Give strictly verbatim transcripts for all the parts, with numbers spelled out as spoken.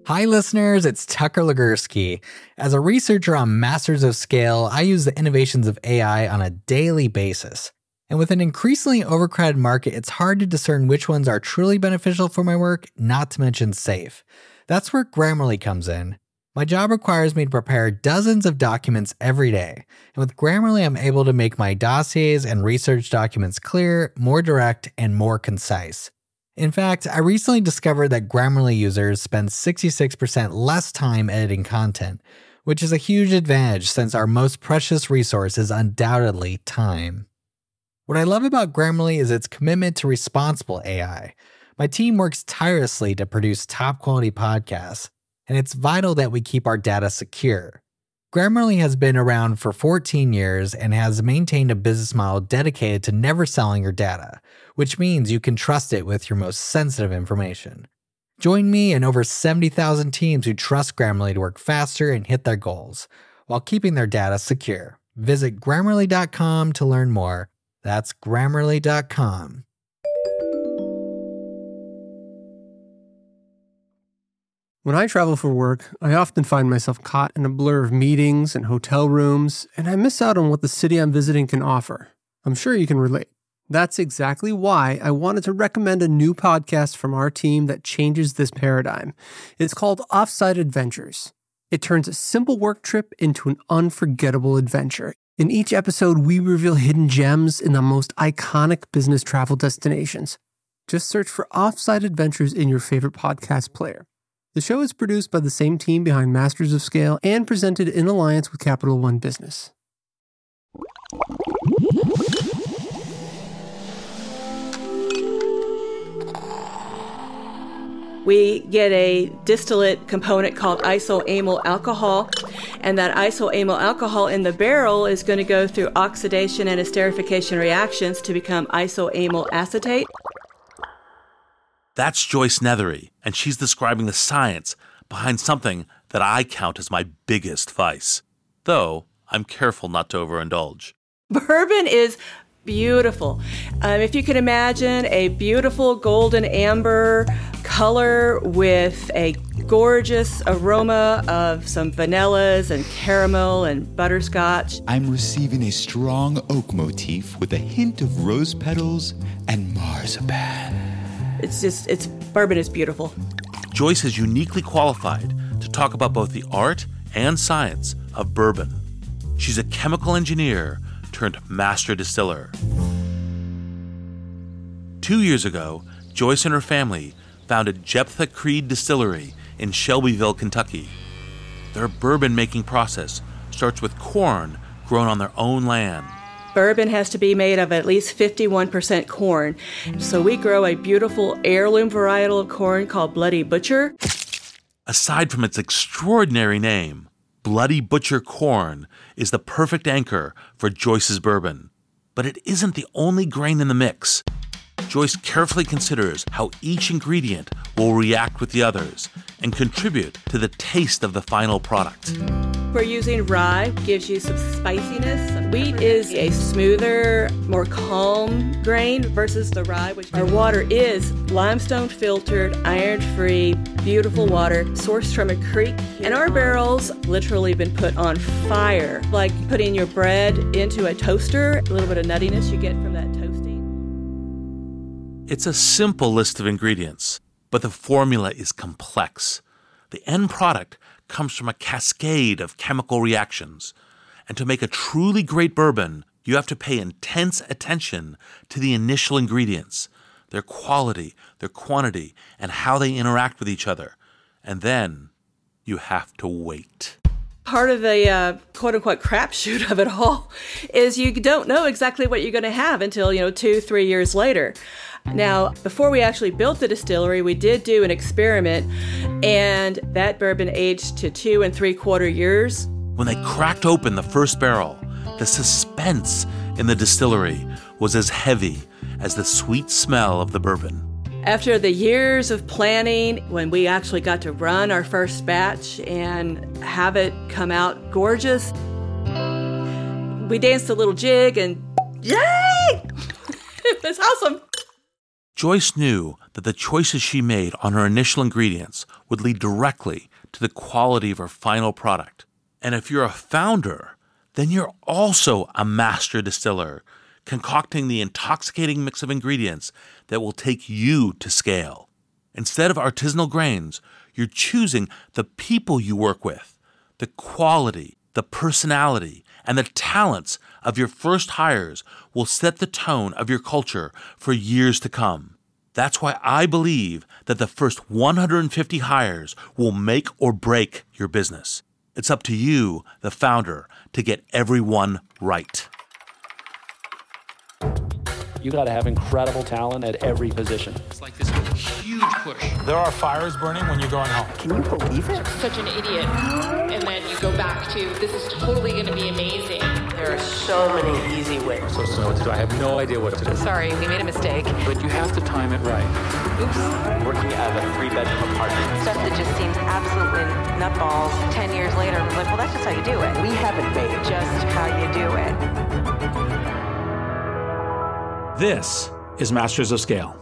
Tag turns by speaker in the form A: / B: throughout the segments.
A: Hi listeners, it's Tucker Legursky. As a researcher on Masters of Scale, I use the innovations of A I on a daily basis. And with an increasingly overcrowded market, it's hard to discern which ones are truly beneficial for my work, not to mention safe. That's where Grammarly comes in. My job requires me to prepare dozens of documents every day. And with Grammarly, I'm able to make my dossiers and research documents clear, more direct, and more concise. In fact, I recently discovered that Grammarly users spend sixty-six percent less time editing content, which is a huge advantage since our most precious resource is undoubtedly time. What I love about Grammarly is its commitment to responsible A I. My team works tirelessly to produce top-quality podcasts, and it's vital that we keep our data secure. Grammarly has been around for fourteen years and has maintained a business model dedicated to never selling your data, which means you can trust it with your most sensitive information. Join me and over seventy thousand teams who trust Grammarly to work faster and hit their goals, while keeping their data secure. Visit Grammarly dot com to learn more. That's Grammarly dot com.
B: When I travel for work, I often find myself caught in a blur of meetings and hotel rooms, and I miss out on what the city I'm visiting can offer. I'm sure you can relate. That's exactly why I wanted to recommend a new podcast from our team that changes this paradigm. It's called Offsite Adventures. It turns a simple work trip into an unforgettable adventure. In each episode, we reveal hidden gems in the most iconic business travel destinations. Just search for Offsite Adventures in your favorite podcast player. The show is produced by the same team behind Masters of Scale and presented in alliance with Capital One Business.
C: We get a distillate component called isoamyl alcohol, and that isoamyl alcohol in the barrel is going to go through oxidation and esterification reactions to become isoamyl acetate.
D: That's Joyce Nethery, and she's describing the science behind something that I count as my biggest vice, though I'm careful not to overindulge.
C: Bourbon is beautiful. Um, if you can imagine a beautiful golden amber color with a gorgeous aroma of some vanillas and caramel and butterscotch.
E: I'm receiving a strong oak motif with a hint of rose petals and marzipan.
C: It's just, it's, bourbon is beautiful.
D: Joyce is uniquely qualified to talk about both the art and science of bourbon. She's a chemical engineer turned master distiller. Two years ago, Joyce and her family founded Jephthah Creed Distillery in Shelbyville, Kentucky. Their bourbon-making process starts with corn grown on their own land.
C: Bourbon has to be made of at least fifty-one percent corn. So we grow a beautiful heirloom varietal of corn called Bloody Butcher.
D: Aside from its extraordinary name, Bloody Butcher corn is the perfect anchor for Joyce's bourbon. But it isn't the only grain in the mix. Joyce carefully considers how each ingredient will react with the others and contribute to the taste of the final product.
C: We're using rye, gives you some spiciness. Wheat is a smoother, more calm grain versus the rye, which our water is limestone filtered, iron-free, beautiful water sourced from a creek. And our barrels literally been put on fire, like putting your bread into a toaster, a little bit of nuttiness you get from that toasting.
D: It's a simple list of ingredients, but the formula is complex. The end product comes from a cascade of chemical reactions. And to make a truly great bourbon, you have to pay intense attention to the initial ingredients, their quality, their quantity, and how they interact with each other. And then you have to wait.
C: Part of the uh, quote-unquote crapshoot of it all is you don't know exactly what you're going to have until, you know, two, three years later. Now, before we actually built the distillery, we did do an experiment, and that bourbon aged to two and three-quarter years.
D: When they cracked open the first barrel, the suspense in the distillery was as heavy as the sweet smell of the bourbon.
C: After the years of planning, when we actually got to run our first batch and have it come out gorgeous, we danced a little jig and yay! It was awesome.
D: Joyce knew that the choices she made on her initial ingredients would lead directly to the quality of her final product. And if you're a founder, then you're also a master distiller, concocting the intoxicating mix of ingredients that will take you to scale. Instead of artisanal grains, you're choosing the people you work with, the quality, the personality, and the talents of your first hires will set the tone of your culture for years to come. That's why I believe that the first one hundred fifty hires will make or break your business. It's up to you, the founder, to get everyone right.
F: You got to have incredible talent at every position.
G: It's like this huge push.
H: There are fires burning when you're going home.
I: Can you believe it?
J: Such an idiot. And then you go back to, this is totally going to be amazing.
I: There are so many easy ways.
F: I'm supposed to know what to do. I have no idea what to do.
J: Sorry, we made a mistake.
G: But you have to time it right.
J: Oops.
K: Working out of a three-bedroom apartment.
L: Stuff that just seems absolutely nutballs. Ten years later, I'm like, well, that's just how you do it.
I: We haven't made it.
L: Just how you do it.
F: This is Masters of Scale.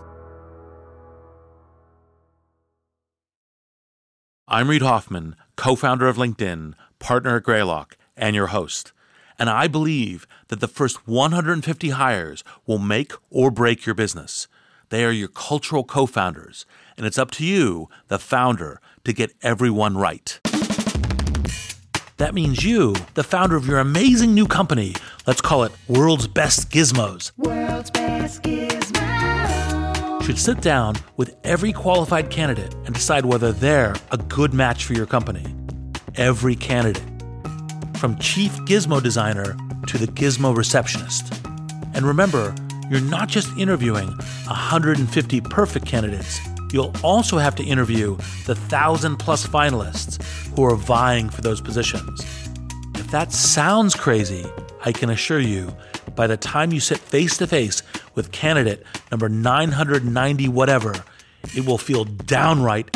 D: I'm Reid Hoffman, co-founder of LinkedIn, partner at Greylock, and your host. And I believe that the first one hundred fifty hires will make or break your business. They are your cultural co-founders, and it's up to you, the founder, to get everyone right. That means you, the founder of your amazing new company, let's call it World's Best Gizmos,
M: World's Best Gizmos,
D: should sit down with every qualified candidate and decide whether they're a good match for your company. Every candidate. From chief gizmo designer to the gizmo receptionist. And remember, you're not just interviewing one hundred fifty perfect candidates. You'll also have to interview the one thousand plus finalists who are vying for those positions. If that sounds crazy, I can assure you, by the time you sit face-to-face with candidate number nine hundred ninety whatever, it will feel downright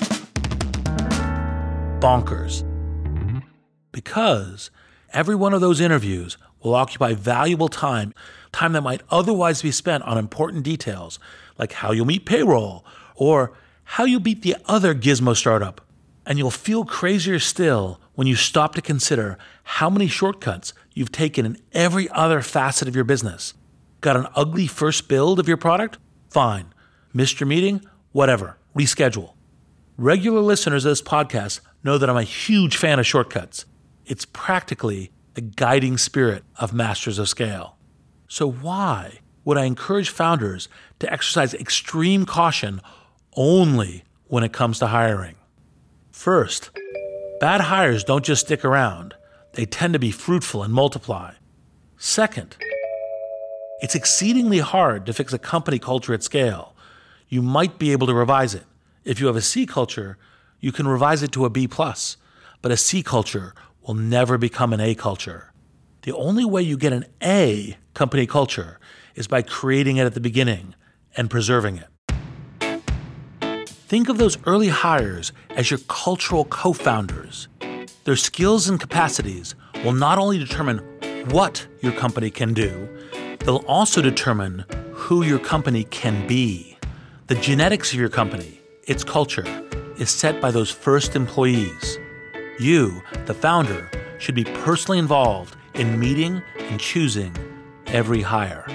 D: bonkers. Because every one of those interviews will occupy valuable time, time that might otherwise be spent on important details, like how you'll meet payroll, or how you beat the other gizmo startup. And you'll feel crazier still when you stop to consider how many shortcuts you've taken in every other facet of your business. Got an ugly first build of your product? Fine. Missed your meeting? Whatever. Reschedule. Regular listeners of this podcast know that I'm a huge fan of shortcuts. It's practically the guiding spirit of Masters of Scale. So why would I encourage founders to exercise extreme caution only when it comes to hiring? First, bad hires don't just stick around. They tend to be fruitful and multiply. Second, it's exceedingly hard to fix a company culture at scale. You might be able to revise it. If you have a C culture, you can revise it to a B plus, but a C culture will never become an A culture. The only way you get an A company culture is by creating it at the beginning and preserving it. Think of those early hires as your cultural co-founders. Their skills and capacities will not only determine what your company can do, they'll also determine who your company can be. The genetics of your company, its culture, is set by those first employees. You, the founder, should be personally involved in meeting and choosing every hire.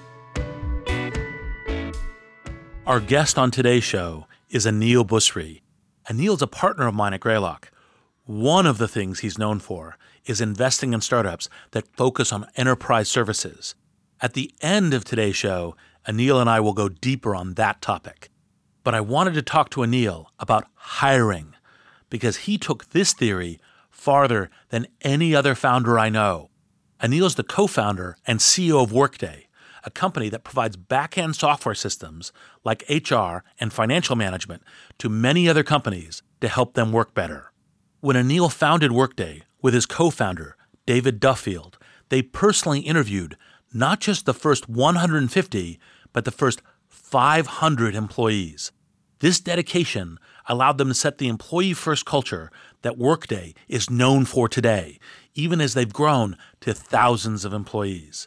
D: Our guest on today's show is Anil Busri. Anil's a partner of mine at Greylock. One of the things he's known for is investing in startups that focus on enterprise services. At the end of today's show, Anil and I will go deeper on that topic. But I wanted to talk to Anil about hiring, because he took this theory farther than any other founder I know. Anil is the co-founder and C E O of Workday, a company that provides back-end software systems like H R and financial management to many other companies to help them work better. When Anil founded Workday with his co-founder, David Duffield, they personally interviewed not just the first one hundred fifty, but the first five hundred employees. This dedication allowed them to set the employee-first culture that Workday is known for today, even as they've grown to thousands of employees.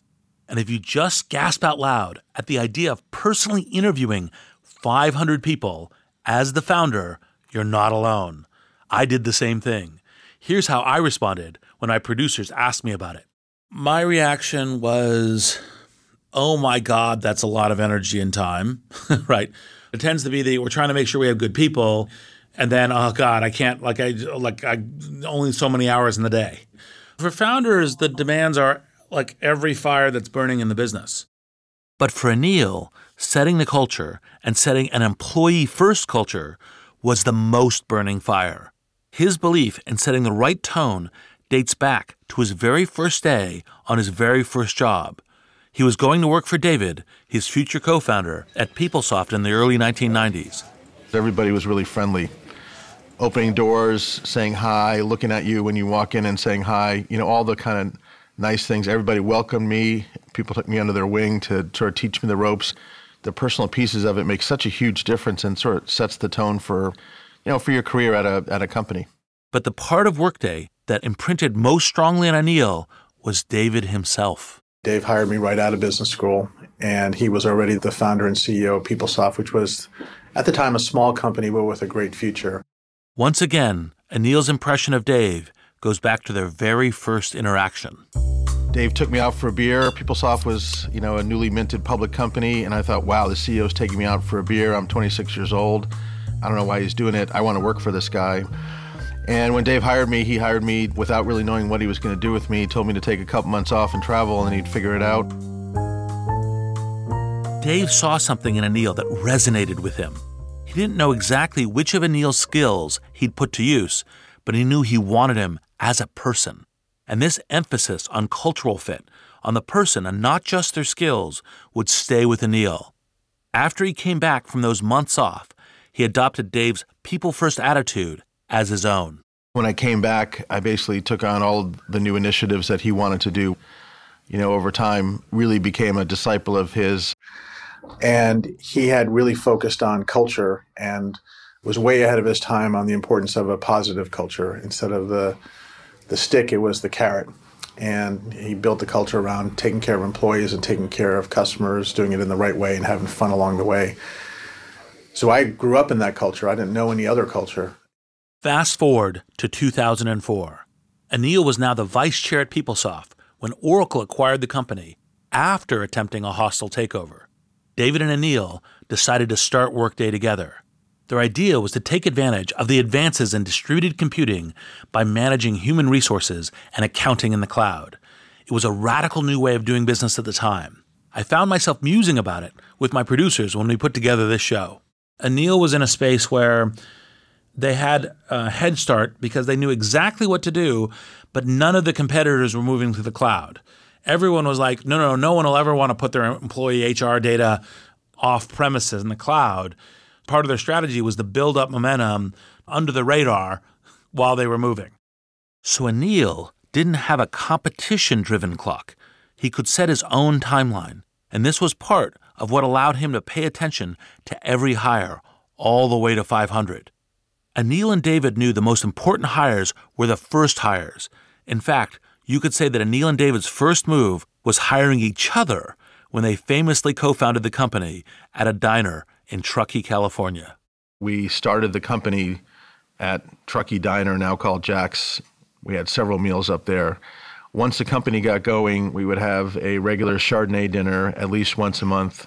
D: And if you just gasp out loud at the idea of personally interviewing five hundred people as the founder, you're not alone. I did the same thing. Here's how I responded when my producers asked me about it. My reaction was, oh my God, that's a lot of energy and time, right? It tends to be that we're trying to make sure we have good people, and then, oh God, I can't, like I, like I, only so many hours in the day. For founders, the demands are like every fire that's burning in the business. But for Anil, setting the culture and setting an employee-first culture was the most burning fire. His belief in setting the right tone dates back to his very first day on his very first job. He was going to work for David, his future co-founder, at PeopleSoft in the early nineteen nineties.
N: Everybody was really friendly. Opening doors, saying hi, looking at you when you walk in and saying hi, you know, all the kind of nice things. Everybody welcomed me. People took me under their wing to sort of teach me the ropes. The personal pieces of it make such a huge difference and sort of sets the tone for, you know, for your career at a at a company.
D: But the part of Workday that imprinted most strongly on Anil was David himself.
O: Dave hired me right out of business school, and he was already the founder and C E O of PeopleSoft, which was, at the time, a small company, but with a great future.
D: Once again, Anil's impression of Dave goes back to their very first interaction.
N: Dave took me out for a beer. PeopleSoft was, you know, a newly minted public company, and I thought, wow, the C E O's taking me out for a beer. I'm twenty-six years old. I don't know why he's doing it. I want to work for this guy. And when Dave hired me, he hired me without really knowing what he was going to do with me. He told me to take a couple months off and travel, and he'd figure it out.
D: Dave saw something in Anil that resonated with him. He didn't know exactly which of Anil's skills he'd put to use, but he knew he wanted him as a person. And this emphasis on cultural fit, on the person and not just their skills, would stay with Anil. After he came back from those months off, he adopted Dave's people-first attitude as his own.
N: When I came back, I basically took on all the new initiatives that he wanted to do. You know, over time, really became a disciple of his.
O: And he had really focused on culture and was way ahead of his time on the importance of a positive culture. Instead of the the stick, it was the carrot. And he built the culture around taking care of employees and taking care of customers, doing it in the right way and having fun along the way. So I grew up in that culture. I didn't know any other culture.
D: Fast forward to two thousand four. Anil was now the vice chair at PeopleSoft when Oracle acquired the company after attempting a hostile takeover. David and Anil decided to start Workday together. Their idea was to take advantage of the advances in distributed computing by managing human resources and accounting in the cloud. It was a radical new way of doing business at the time. I found myself musing about it with my producers when we put together this show. Anil was in a space where they had a head start because they knew exactly what to do, but none of the competitors were moving to the cloud. Everyone was like, no, no, no one will ever want to put their employee H R data off premises in the cloud. Part of their strategy was to build up momentum under the radar while they were moving. So Anil didn't have a competition-driven clock. He could set his own timeline, and this was part of what allowed him to pay attention to every hire all the way to five hundred. Anil and David knew the most important hires were the first hires. In fact, you could say that Anil and David's first move was hiring each other when they famously co-founded the company at a diner in Truckee, California.
N: We started the company at Truckee Diner, now called Jack's. We had several meals up there. Once the company got going, we would have a regular Chardonnay dinner at least once a month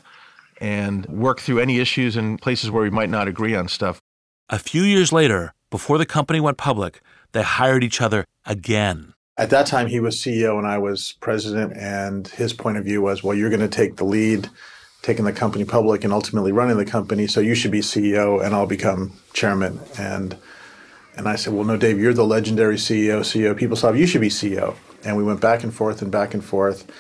N: and work through any issues in places where we might not agree on stuff.
D: A few years later, before the company went public, they hired each other again.
O: At that time, he was C E O and I was president, and his point of view was, well, you're going to take the lead, taking the company public and ultimately running the company, so you should be C E O and I'll become chairman. And and I said, well, no, Dave, you're the legendary C E O, C E O of PeopleSoft, you should be C E O. And we went back and forth and back and forth.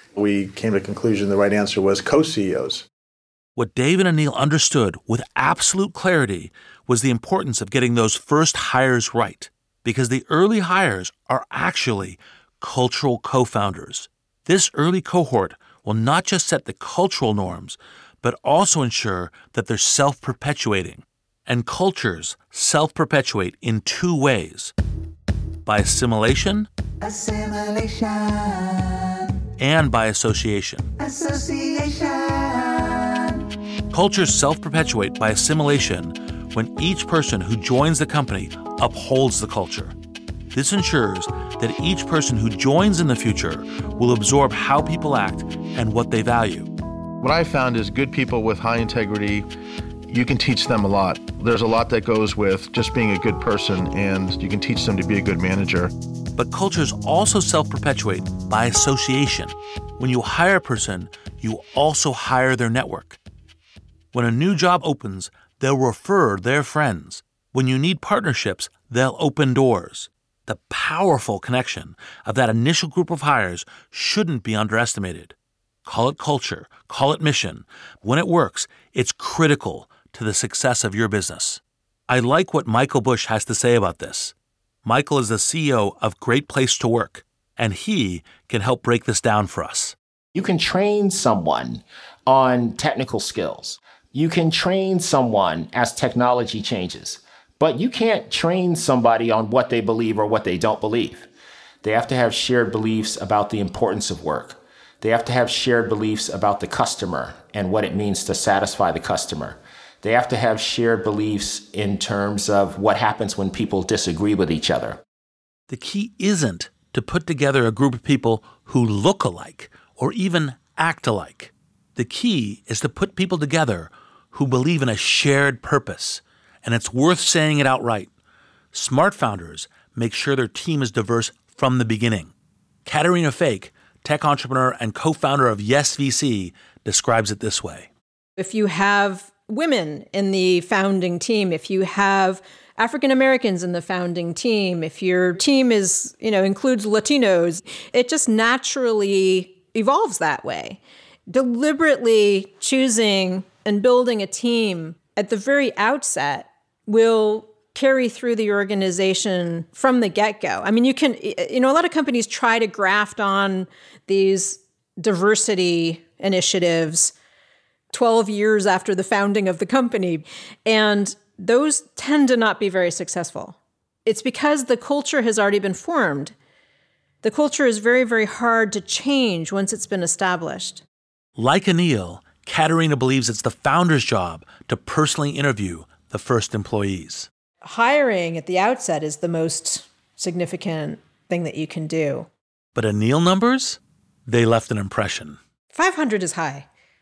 O: We came to the conclusion the right answer was co-C E Os.
D: What Dave and Anil understood with absolute clarity was the importance of getting those first hires right, because the early hires are actually cultural co-founders. This early cohort will not just set the cultural norms, but also ensure that they're self-perpetuating. And cultures self-perpetuate in two ways: by assimilation,
M: assimilation,
D: and by association.
M: Association.
D: Cultures self-perpetuate by assimilation when each person who joins the company upholds the culture. This ensures that each person who joins in the future will absorb how people act and what they value.
N: What I found is good people with high integrity, you can teach them a lot. There's a lot that goes with just being a good person, and you can teach them to be a good manager.
D: But cultures also self-perpetuate by association. When you hire a person, you also hire their network. When a new job opens, they'll refer their friends. When you need partnerships, they'll open doors. The powerful connection of that initial group of hires shouldn't be underestimated. Call it culture, call it mission. When it works, it's critical to the success of your business. I like what Michael Bush has to say about this. Michael is the C E O of Great Place to Work, and he can help break this down for us.
P: You can train someone on technical skills. You can train someone as technology changes, but you can't train somebody on what they believe or what they don't believe. They have to have shared beliefs about the importance of work. They have to have shared beliefs about the customer and what it means to satisfy the customer. They have to have shared beliefs in terms of what happens when people disagree with each other.
D: The key isn't to put together a group of people who look alike or even act alike. The key is to put people together who believe in a shared purpose, and it's worth saying it outright. Smart founders make sure their team is diverse from the beginning. Katerina Fake, tech entrepreneur and co-founder of Yes V C, describes it this way.
Q: If you have women in the founding team, if you have African Americans in the founding team, if your team is, you know, includes Latinos, it just naturally evolves that way. Deliberately choosing and building a team at the very outset will carry through the organization from the get-go. I mean, you can, you know, a lot of companies try to graft on these diversity initiatives twelve years after the founding of the company, and those tend to not be very successful. It's because the culture has already been formed. The culture is very, very hard to change once it's been established.
D: Like Anil, Katerina believes it's the founder's job to personally interview the first employees.
Q: Hiring at the outset is the most significant thing that you can do.
D: But Anil numbers, they left an impression.
Q: five hundred is high.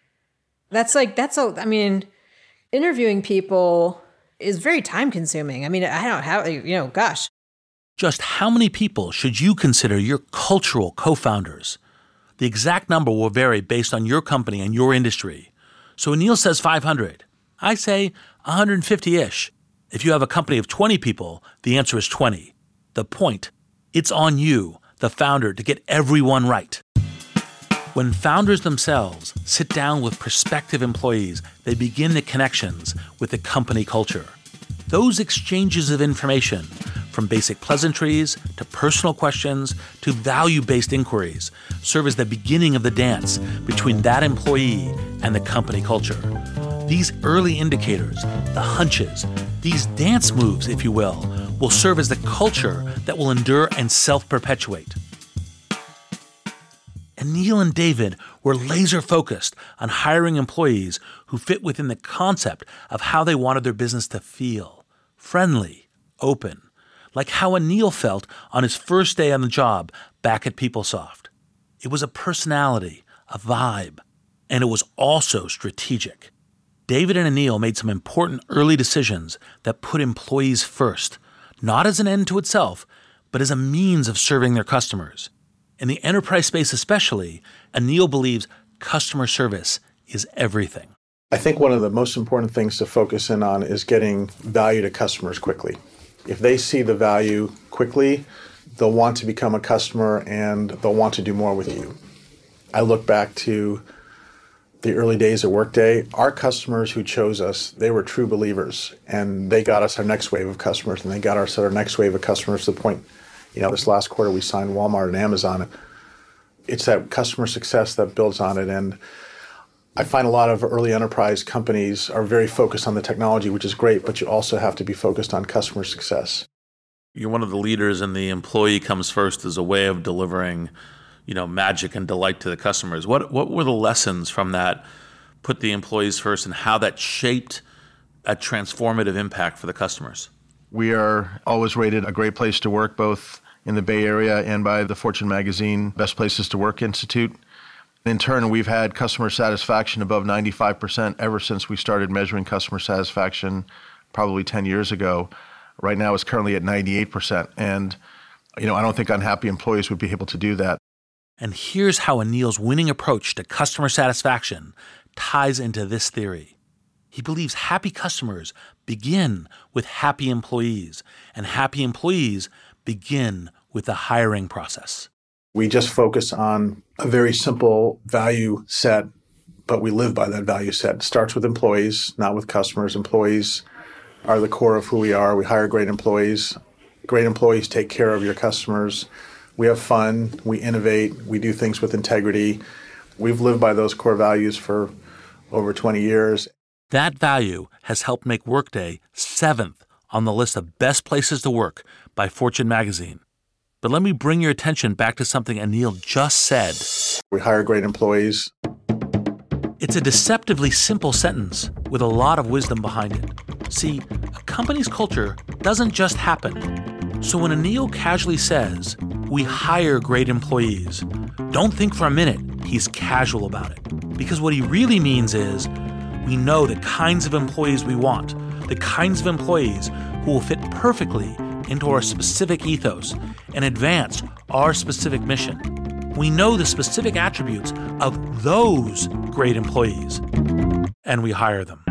Q: That's like, that's a, I mean, interviewing people is very time consuming. I mean, I don't have, you know, gosh.
D: Just how many people should you consider your cultural co-founders? The exact number will vary based on your company and your industry. So Anil says five hundred. I say one hundred fifty-ish. If you have a company of twenty people, the answer is twenty. The point, it's on you, the founder, to get everyone right. When founders themselves sit down with prospective employees, they begin the connections with the company culture. Those exchanges of information, from basic pleasantries to personal questions to value-based inquiries, serve as the beginning of the dance between that employee and the company culture. These early indicators, the hunches, these dance moves, if you will, will serve as the culture that will endure and self-perpetuate. Anil and David were laser-focused on hiring employees who fit within the concept of how they wanted their business to feel. Friendly, open, like how Anil felt on his first day on the job back at PeopleSoft. It was a personality, a vibe, and it was also strategic. David and Anil made some important early decisions that put employees first, not as an end to itself, but as a means of serving their customers. In the enterprise space especially, Anil believes customer service is everything.
O: I think one of the most important things to focus in on is getting value to customers quickly. If they see the value quickly, they'll want to become a customer and they'll want to do more with you. I look back to the early days at Workday. Our customers who chose us, they were true believers, and they got us our next wave of customers, and they got us our next wave of customers to the point, you know, this last quarter we signed Walmart and Amazon. It's that customer success that builds on it. And I find a lot of early enterprise companies are very focused on the technology, which is great, but you also have to be focused on customer success.
D: You're one of the leaders, and the employee comes first as a way of delivering you know, magic and delight to the customers. What what were the lessons from that, put the employees first, and how that shaped a transformative impact for the customers?
N: We are always rated a great place to work, both in the Bay Area and by the Fortune Magazine Best Places to Work Institute. In turn, we've had customer satisfaction above ninety-five percent ever since we started measuring customer satisfaction probably ten years ago. Right now, it's currently at ninety-eight percent. And, you know, I don't think unhappy employees would be able to do that.
D: And here's how Anil's winning approach to customer satisfaction ties into this theory. He believes happy customers begin with happy employees, and happy employees begin with the hiring process.
O: We just focus on a very simple value set, but we live by that value set. It starts with employees, not with customers. Employees are the core of who we are. We hire great employees. Great employees take care of your customers. We have fun. We innovate. We do things with integrity. We've lived by those core values for over twenty years.
D: That value has helped make Workday seventh on the list of best places to work by Fortune Magazine. But let me bring your attention back to something Anil just said.
O: We hire great employees.
D: It's a deceptively simple sentence with a lot of wisdom behind it. See, a company's culture doesn't just happen. So when Anil casually says, we hire great employees, don't think for a minute he's casual about it. Because what he really means is, we know the kinds of employees we want, the kinds of employees who will fit perfectly into our specific ethos and advance our specific mission. We know the specific attributes of those great employees, and we hire them.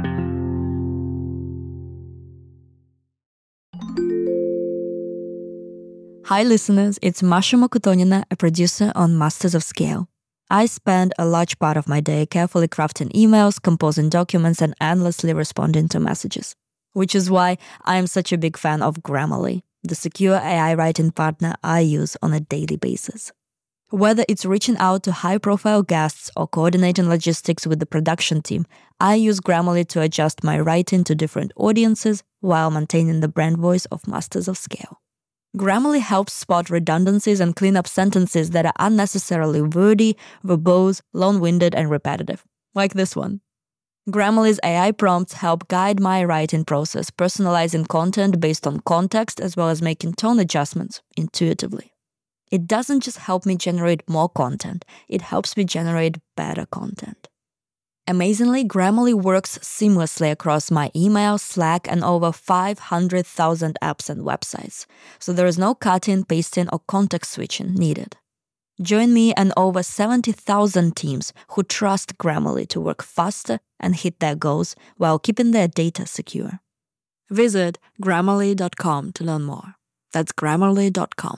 R: Hi listeners, it's Masha Mokotonina, a producer on Masters of Scale. I spend a large part of my day carefully crafting emails, composing documents, and endlessly responding to messages. Which is why I am such a big fan of Grammarly, the secure A I writing partner I use on a daily basis. Whether it's reaching out to high-profile guests or coordinating logistics with the production team, I use Grammarly to adjust my writing to different audiences while maintaining the brand voice of Masters of Scale. Grammarly helps spot redundancies and clean up sentences that are unnecessarily wordy, verbose, long-winded, and repetitive, like this one. Grammarly's A I prompts help guide my writing process, personalizing content based on context as well as making tone adjustments intuitively. It doesn't just help me generate more content, it helps me generate better content. Amazingly, Grammarly works seamlessly across my email, Slack, and over five hundred thousand apps and websites, so there is no cutting, pasting, or context switching needed. Join me and over seventy thousand teams who trust Grammarly to work faster and hit their goals while keeping their data secure. Visit Grammarly dot com to learn more. That's Grammarly dot com.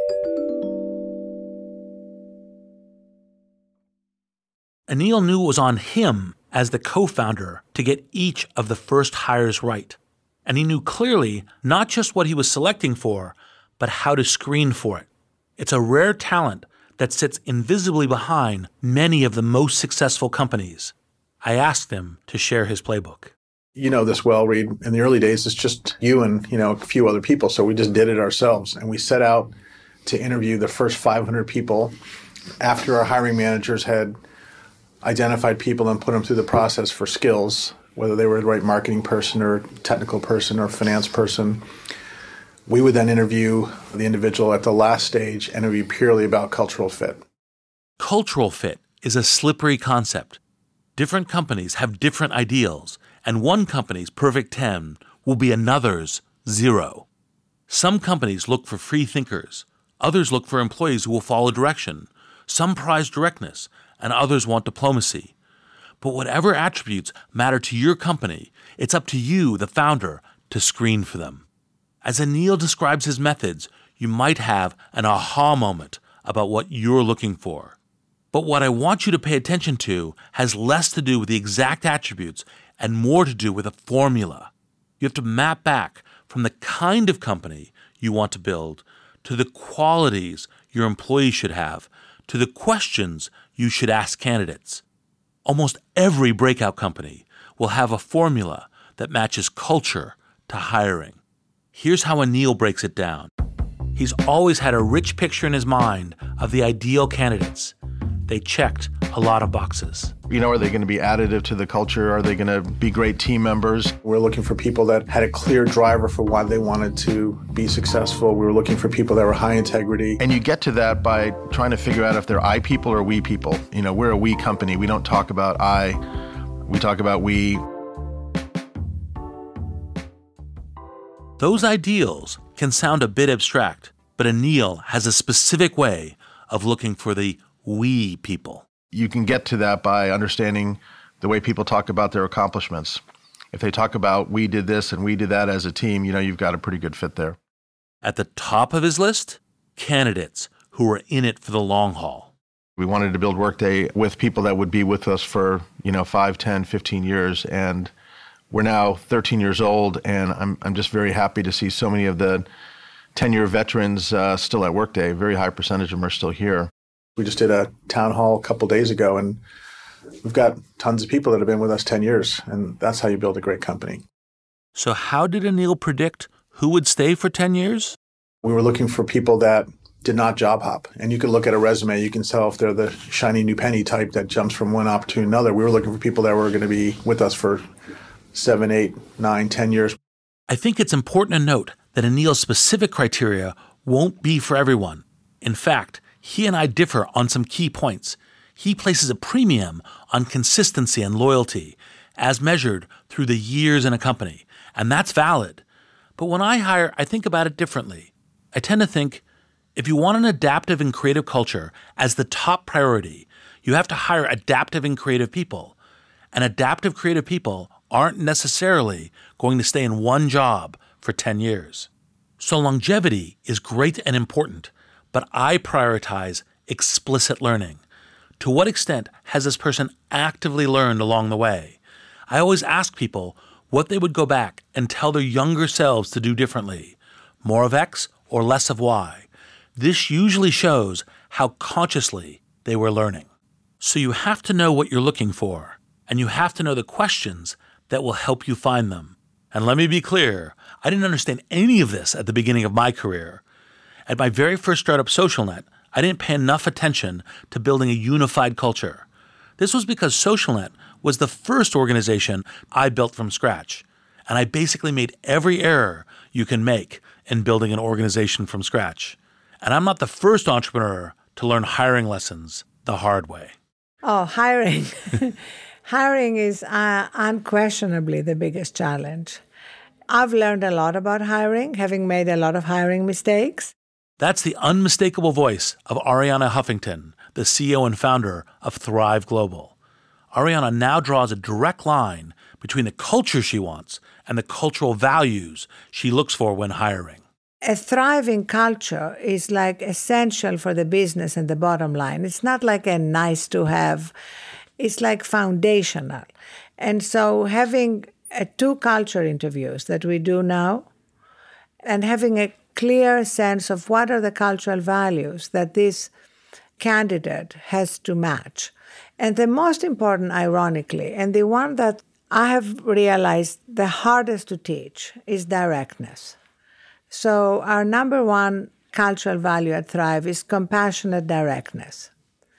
D: Anil knew it was on him as the co-founder to get each of the first hires right. And he knew clearly not just what he was selecting for, but how to screen for it. It's a rare talent that sits invisibly behind many of the most successful companies. I asked him to share his playbook.
O: You know this well, Reed. In the early days, it's just you and, you know, a few other people. So we just did it ourselves. And we set out to interview the first five hundred people after our hiring managers had identified people and put them through the process for skills, whether they were the right marketing person or technical person or finance person. We would then interview the individual at the last stage, and it would be purely about cultural fit.
D: Cultural fit is a slippery concept. Different companies have different ideals, and one company's perfect ten will be another's zero. Some companies look for free thinkers. Others look for employees who will follow direction. Some prize directness, and others want diplomacy. But whatever attributes matter to your company, it's up to you, the founder, to screen for them. As Anil describes his methods, you might have an aha moment about what you're looking for. But what I want you to pay attention to has less to do with the exact attributes and more to do with a formula. You have to map back from the kind of company you want to build to the qualities your employees should have, to the questions you should ask candidates. Almost every breakout company will have a formula that matches culture to hiring. Here's how Anil breaks it down. He's always had a rich picture in his mind of the ideal candidates. They checked a lot of boxes.
N: You know, are they going to be additive to the culture? Are they going to be great team members?
O: We're looking for people that had a clear driver for why they wanted to be successful. We were looking for people that were high integrity.
N: And you get to that by trying to figure out if they're I people or we people. You know, we're a we company. We don't talk about I, we talk about we.
D: Those ideals can sound a bit abstract, but Anil has a specific way of looking for the we people.
N: You can get to that by understanding the way people talk about their accomplishments. If they talk about we did this and we did that as a team, you know, you've got a pretty good fit there.
D: At the top of his list, candidates who are in it for the long haul.
N: We wanted to build Workday with people that would be with us for, you know, five, ten, fifteen years. And we're now thirteen years old, and I'm I'm just very happy to see so many of the ten-year veterans uh, still at Workday. A very high percentage of them are still here.
O: We just did a town hall a couple days ago, and we've got tons of people that have been with us ten years, and that's how you build a great company.
D: So how did Anil predict who would stay for ten years?
O: We were looking for people that did not job hop. And you can look at a resume, you can tell if they're the shiny new penny type that jumps from one opportunity to another. We were looking for people that were going to be with us for seven, eight, nine, ten years.
D: I think it's important to note that Anil's specific criteria won't be for everyone. In fact, he and I differ on some key points. He places a premium on consistency and loyalty, as measured through the years in a company, and that's valid. But when I hire, I think about it differently. I tend to think, if you want an adaptive and creative culture as the top priority, you have to hire adaptive and creative people. And adaptive creative people aren't necessarily going to stay in one job for ten years. So longevity is great and important, but I prioritize explicit learning. To what extent has this person actively learned along the way? I always ask people what they would go back and tell their younger selves to do differently, more of X or less of Y. This usually shows how consciously they were learning. So you have to know what you're looking for, and you have to know the questions that will help you find them. And let me be clear, I didn't understand any of this at the beginning of my career. At my very first startup, SocialNet, I didn't pay enough attention to building a unified culture. This was because SocialNet was the first organization I built from scratch, and I basically made every error you can make in building an organization from scratch. And I'm not the first entrepreneur to learn hiring lessons the hard way.
S: Oh, hiring. Hiring is uh, unquestionably the biggest challenge. I've learned a lot about hiring, having made a lot of hiring mistakes.
D: That's the unmistakable voice of Arianna Huffington, the C E O and founder of Thrive Global. Arianna now draws a direct line between the culture she wants and the cultural values she looks for when hiring.
S: A thriving culture is like essential for the business and the bottom line. It's not like a nice to have. It's like foundational. And so having a two culture interviews that we do now and having a clear sense of what are the cultural values that this candidate has to match. And the most important, ironically, and the one that I have realized the hardest to teach is directness. So our number one cultural value at Thrive is compassionate directness,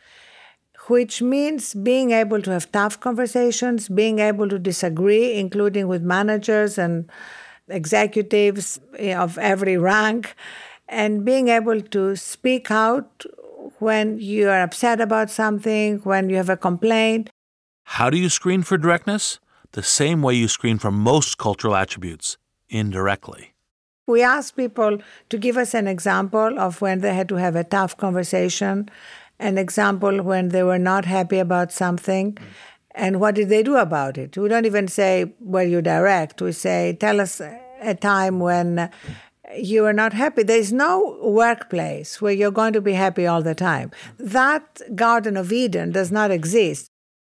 S: which means being able to have tough conversations, being able to disagree, including with managers and executives of every rank, and being able to speak out when you are upset about something, when you have a complaint.
D: How do you screen for directness? The same way you screen for most cultural attributes, indirectly.
S: We ask people to give us an example of when they had to have a tough conversation, an example when they were not happy about something, and what did they do about it. We don't even say, were you direct? We say, tell us a time when you were not happy. There's no workplace where you're going to be happy all the time. That Garden of Eden does not exist.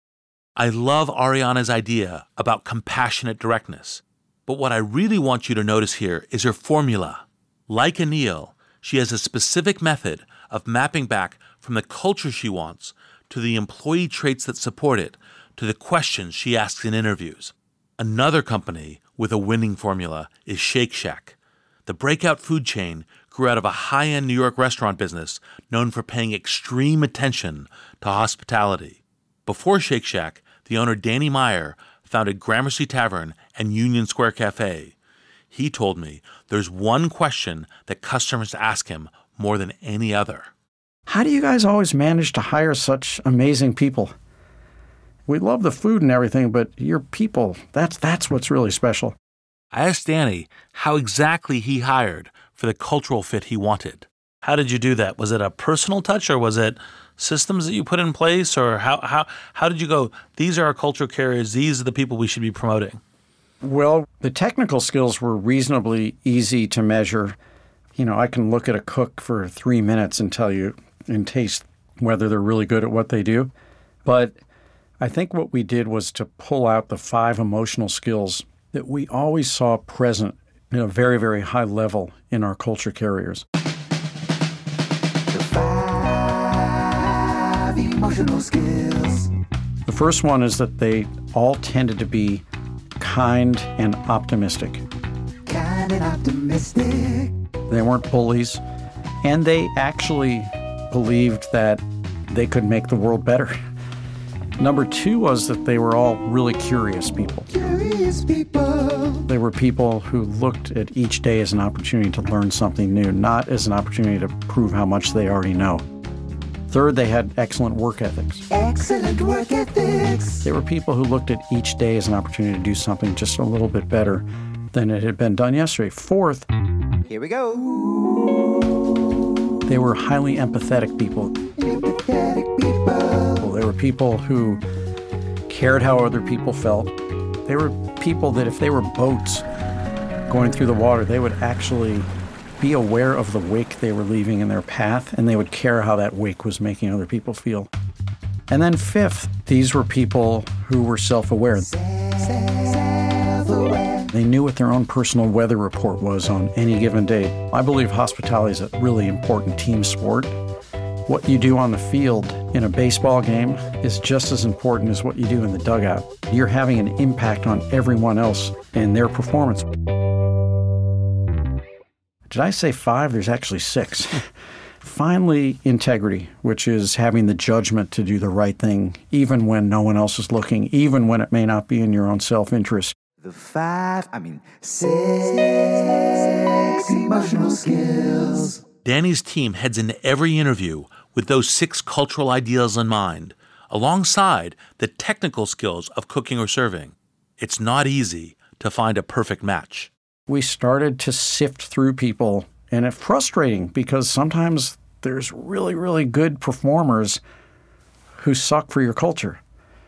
D: I love Arianna's idea about compassionate directness. But what I really want you to notice here is her formula. Like Anil, she has a specific method of mapping back from the culture she wants to the employee traits that support it to the questions she asks in interviews. Another company with a winning formula is Shake Shack. The breakout food chain grew out of a high-end New York restaurant business known for paying extreme attention to hospitality. Before Shake Shack, the owner Danny Meyer founded Gramercy Tavern and Union Square Cafe. He told me there's one question that customers ask him more than any other.
T: How do you guys always manage to hire such amazing people? We love the food and everything, but your people, that's that's what's really special.
D: I asked Danny how exactly he hired for the cultural fit he wanted. How did you do that? Was it a personal touch, or was it systems that you put in place, or how how how did you go, these are our cultural carriers, these are the people we should be promoting?
T: Well, the technical skills were reasonably easy to measure. You know, I can look at a cook for three minutes and tell you and taste whether they're really good at what they do. But I think what we did was to pull out the five emotional skills that we always saw present at a very, very high level in our culture carriers.
M: The five emotional skills.
T: The first one is that they all tended to be kind and optimistic.
M: Kind and optimistic.
T: They weren't bullies, and they actually believed that they could make the world better. Number two was that they were all really curious people.
M: Curious people.
T: They were people who looked at each day as an opportunity to learn something new, not as an opportunity to prove how much they already know. Third, they had excellent work ethics.
M: Excellent work ethics.
T: They were people who looked at each day as an opportunity to do something just a little bit better than it had been done yesterday. Fourth,
M: here we go.
T: They were highly empathetic people.
M: Empathetic people.
T: They were people who cared how other people felt. They were people that if they were boats going through the water, they would actually be aware of the wake they were leaving in their path, and they would care how that wake was making other people feel. And then fifth, these were people who were self-aware.
M: Self-aware.
T: They knew what their own personal weather report was on any given day. I believe hospitality is a really important team sport. What you do on the field in a baseball game is just as important as what you do in the dugout. You're having an impact on everyone else and their performance. Did I say five? There's actually six. Finally, integrity, which is having the judgment to do the right thing, even when no one else is looking, even when it may not be in your own self-interest.
M: The five, I mean, six emotional skills.
D: Danny's team heads into every interview with those six cultural ideals in mind, alongside the technical skills of cooking or serving. It's not easy to find a perfect match.
T: We started to sift through people, and it's frustrating because sometimes there's really, really good performers who suck for your culture.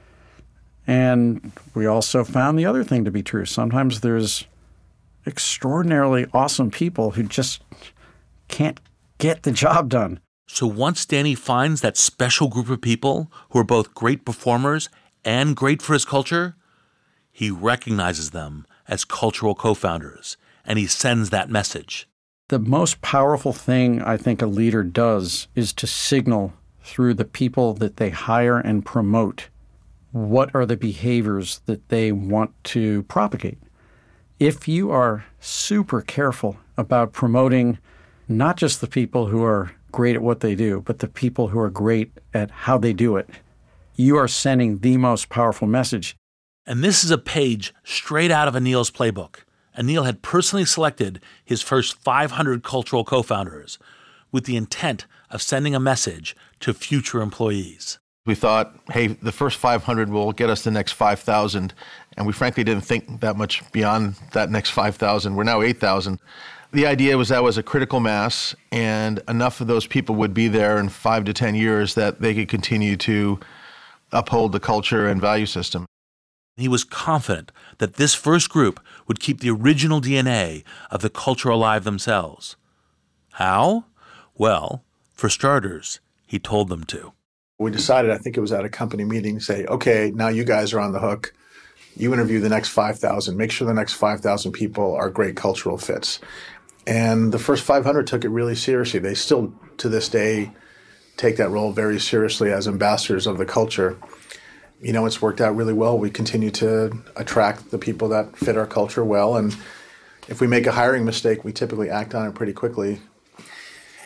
T: And we also found the other thing to be true. Sometimes there's extraordinarily awesome people who just can't get the job done.
D: So once Danny finds that special group of people who are both great performers and great for his culture, he recognizes them as cultural co-founders, and he sends that message.
T: The most powerful thing I think a leader does is to signal through the people that they hire and promote what are the behaviors that they want to propagate. If you are super careful about promoting not just the people who are great at what they do, but the people who are great at how they do it, you are sending the most powerful message.
D: And this is a page straight out of Anil's playbook. Anil had personally selected his first five hundred cultural co-founders with the intent of sending a message to future employees.
N: We thought, hey, the first five hundred will get us the next five thousand. And we frankly didn't think that much beyond that next five thousand. We're now eight thousand. The idea was that was a critical mass, and enough of those people would be there in five to ten years that they could continue to uphold the culture and value system.
D: He was confident that this first group would keep the original D N A of the culture alive themselves. How? Well, for starters, he told them to.
O: We decided, I think it was at a company meeting, to say, okay, now you guys are on the hook. You interview the next five thousand. Make sure the next five thousand people are great cultural fits. And the first five hundred took it really seriously. They still, to this day, take that role very seriously as ambassadors of the culture. You know, it's worked out really well. We continue to attract the people that fit our culture well. And if we make a hiring mistake, we typically act on it pretty quickly.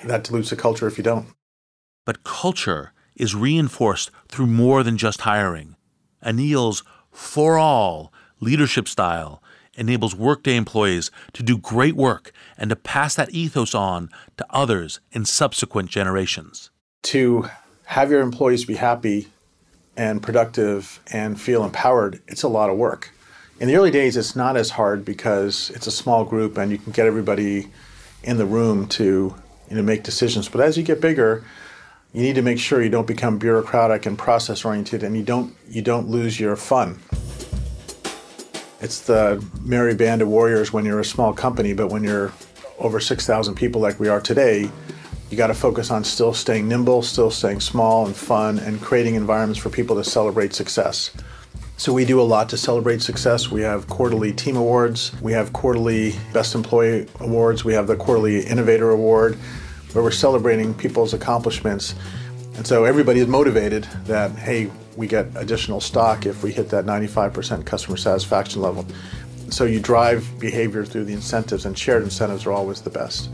O: that dilutes the culture if you don't.
D: But culture is reinforced through more than just hiring. Anil's for all leadership style enables Workday employees to do great work and to pass that ethos on to others in subsequent generations.
O: To have your employees be happy and productive and feel empowered, it's a lot of work. In the early days, it's not as hard because it's a small group and you can get everybody in the room to, you know, make decisions. But as you get bigger, you need to make sure you don't become bureaucratic and process-oriented, and you don't you don't lose your fun. It's the merry band of warriors when you're a small company, but when you're over six thousand people like we are today, you got to focus on still staying nimble, still staying small and fun, and creating environments for people to celebrate success. So we do a lot to celebrate success. We have quarterly team awards. We have quarterly best employee awards. We have the quarterly innovator award, where we're celebrating people's accomplishments. And so everybody is motivated that, hey, we get additional stock if we hit that ninety-five percent customer satisfaction level. So you drive behavior through the incentives, and shared incentives are always the best.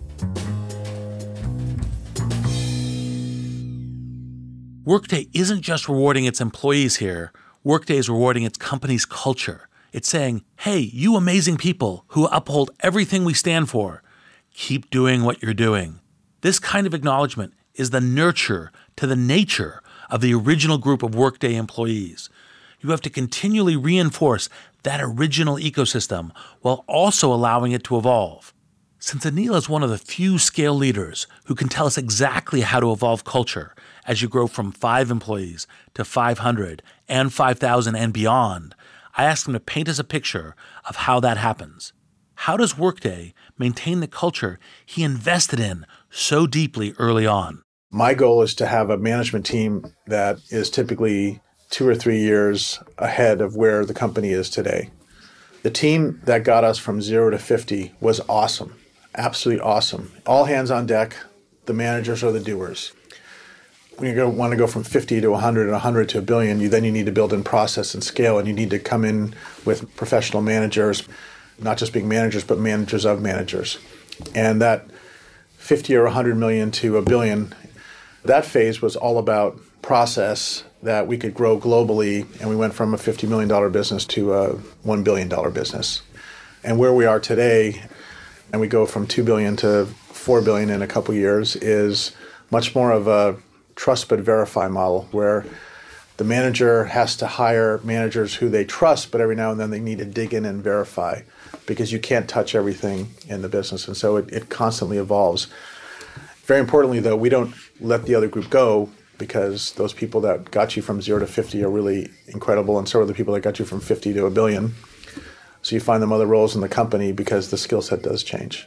D: Workday isn't just rewarding its employees here. Workday is rewarding its company's culture. It's saying, hey, you amazing people who uphold everything we stand for, keep doing what you're doing. This kind of acknowledgement is the nurture to the nature of the original group of Workday employees. You have to continually reinforce that original ecosystem while also allowing it to evolve. Since Anil is one of the few scale leaders who can tell us exactly how to evolve culture as you grow from five employees to five hundred and five thousand and beyond, I asked him to paint us a picture of how that happens. How does Workday maintain the culture he invested in so deeply early on?
O: My goal is to have a management team that is typically two or three years ahead of where the company is today. The team that got us from zero to fifty was awesome, absolutely awesome. All hands on deck. The managers are the doers. When you go, want to go from fifty to one hundred and one hundred to a billion, you then you need to build in process and scale, and you need to come in with professional managers, not just being managers, but managers of managers. And that fifty or one hundred million to a billion, that phase was all about process that we could grow globally, and we went from a fifty million dollars business to a one billion dollars business. And where we are today, and we go from two billion dollars to four billion dollars in a couple years, is much more of a trust but verify model, where the manager has to hire managers who they trust, but every now and then they need to dig in and verify, because you can't touch everything in the business. And so it, it constantly evolves. Very importantly, though, we don't let the other group go, because those people that got you from zero to fifty are really incredible, and so are the people that got you from fifty to a billion. So you find them other roles in the company because the skill set does change.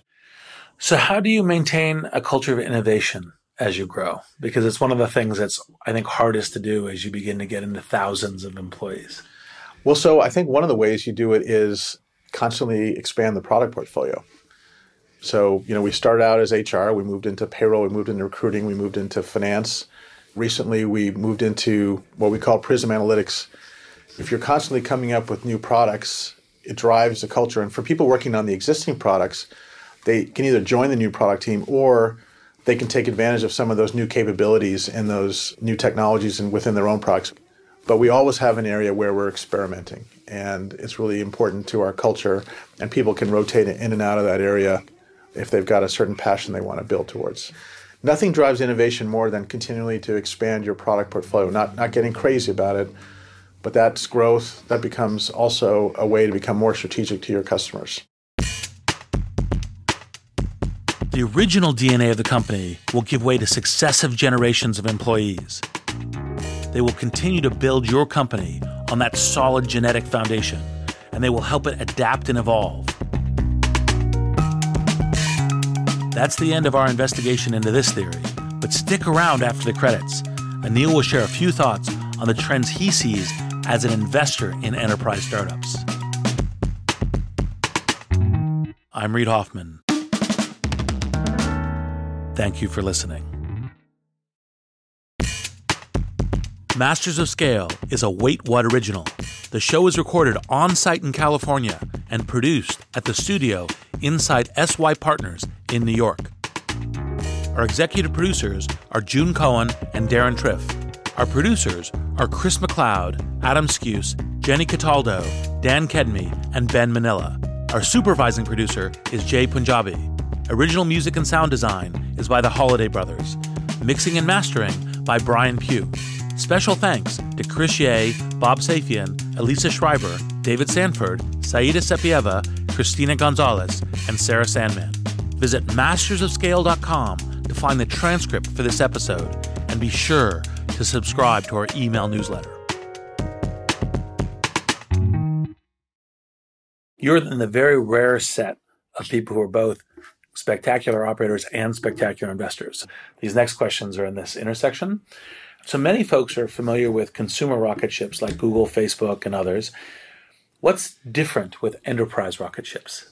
A: So how do you maintain a culture of innovation as you grow? Because it's one of the things that's, I think, hardest to do as you begin to get into thousands of employees.
O: Well, so I think one of the ways you do it is constantly expand the product portfolio. So, you know, we started out as H R, we moved into payroll, we moved into recruiting, we moved into finance. Recently, we moved into what we call Prism Analytics. If you're constantly coming up with new products, it drives the culture. And for people working on the existing products, they can either join the new product team, or they can take advantage of some of those new capabilities and those new technologies and within their own products. But we always have an area where we're experimenting, and it's really important to our culture, and people can rotate in and out of that area if they've got a certain passion they want to build towards. Nothing drives innovation more than continually to expand your product portfolio, not, not getting crazy about it, but that's growth. That becomes also a way to become more strategic to your customers.
D: The original D N A of the company will give way to successive generations of employees. They will continue to build your company on that solid genetic foundation, and they will help it adapt and evolve. That's the end of our investigation into this theory, but stick around after the credits. Anil will share a few thoughts on the trends he sees as an investor in enterprise startups. I'm Reid Hoffman. Thank you for listening. Masters of Scale is a Wait What original. The show is recorded on-site in California and produced at the studio inside S Y Partners in New York. Our executive producers are June Cohen and Darren Triff. Our producers are Chris McLeod, Adam Skuse, Jenny Cataldo, Dan Kedme, and Ben Manila. Our supervising producer is Jay Punjabi. Original music and sound design is by the Holiday Brothers. Mixing and mastering by Brian Pugh. Special thanks to Chris Ye, Bob Safian, Elisa Schreiber, David Sanford, Saida Sepieva, Christina Gonzalez, and Sarah Sandman. Visit masters of scale dot com to find the transcript for this episode, and be sure to subscribe to our email newsletter. You're in the very rare set of people who are both spectacular operators and spectacular investors. These next questions are in this intersection. So many folks are familiar with consumer rocket ships like Google, Facebook, and others. What's different with enterprise rocket ships?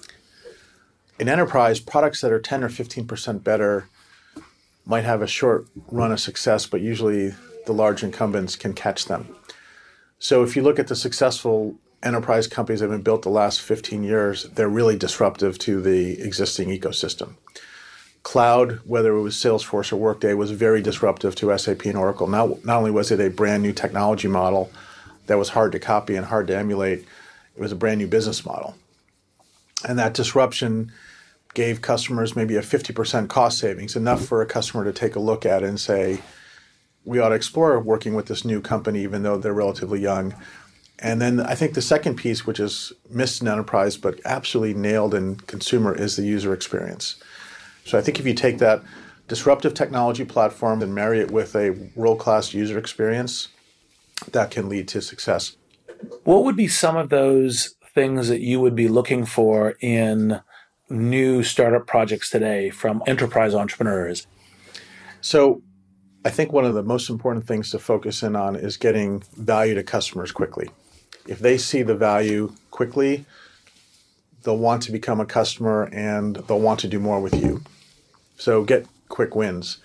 O: In enterprise, products that are ten or fifteen percent better might have a short run of success, but usually the large incumbents can catch them. So if you look at the successful enterprise companies that have been built the last fifteen years, they're really disruptive to the existing ecosystem. Cloud, whether it was Salesforce or Workday, was very disruptive to S A P and Oracle. Not, not only was it a brand new technology model that was hard to copy and hard to emulate, it was a brand new business model. And that disruption gave customers maybe a fifty percent cost savings, enough for a customer to take a look at it and say, we ought to explore working with this new company, even though they're relatively young. And then I think the second piece, which is missed in enterprise but absolutely nailed in consumer, is the user experience. So I think if you take that disruptive technology platform and marry it with a world-class user experience, that can lead to success.
D: What would be some of those things that you would be looking for in new startup projects today from enterprise entrepreneurs?
O: So I think one of the most important things to focus in on is getting value to customers quickly. If they see the value quickly, they'll want to become a customer and they'll want to do more with you. So get quick wins.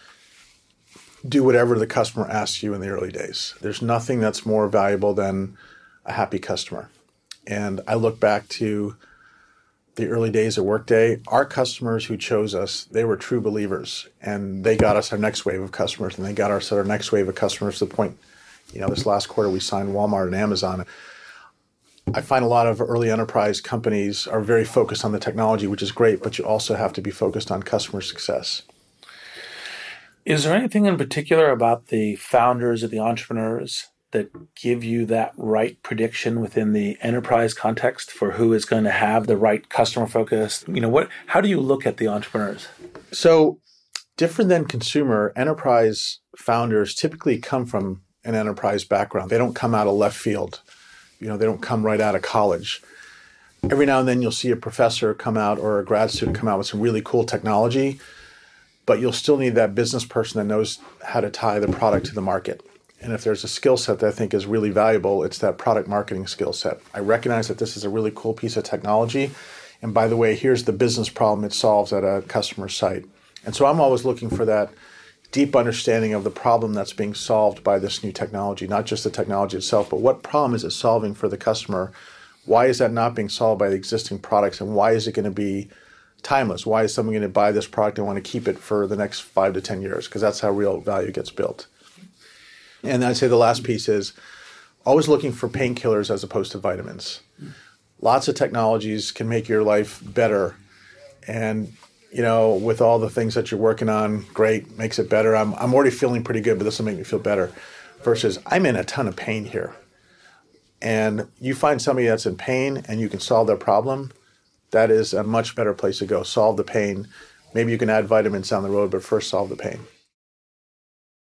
O: Do whatever the customer asks you in the early days. There's nothing that's more valuable than a happy customer. And I look back to the early days of Workday. Our customers who chose us, they were true believers, and they got us our next wave of customers, and they got us our next wave of customers to the point, you know, this last quarter we signed Walmart and Amazon. I find a lot of early enterprise companies are very focused on the technology, which is great, but you also have to be focused on customer success.
D: Is there anything in particular about the founders or the entrepreneurs that give you that right prediction within the enterprise context for who is going to have the right customer focus? You know, what? How do you look at the entrepreneurs?
O: So different than consumer, enterprise founders typically come from an enterprise background. They don't come out of left field. You know, they don't come right out of college. Every now and then you'll see a professor come out or a grad student come out with some really cool technology, but you'll still need that business person that knows how to tie the product to the market. And if there's a skill set that I think is really valuable, it's that product marketing skill set. I recognize that this is a really cool piece of technology. And by the way, here's the business problem it solves at a customer site. And so I'm always looking for that deep understanding of the problem that's being solved by this new technology, not just the technology itself, but what problem is it solving for the customer? Why is that not being solved by the existing products? And why is it going to be timeless? Why is someone going to buy this product and want to keep it for the next five to ten years? Because that's how real value gets built. And I'd say the last piece is always looking for painkillers as opposed to vitamins. Lots of technologies can make your life better. And, you know, with all the things that you're working on, great, makes it better. I'm, I'm already feeling pretty good, but this will make me feel better. Versus I'm in a ton of pain here. And you find somebody that's in pain and you can solve their problem, that is a much better place to go. Solve the pain. Maybe you can add vitamins down the road, but first solve the pain.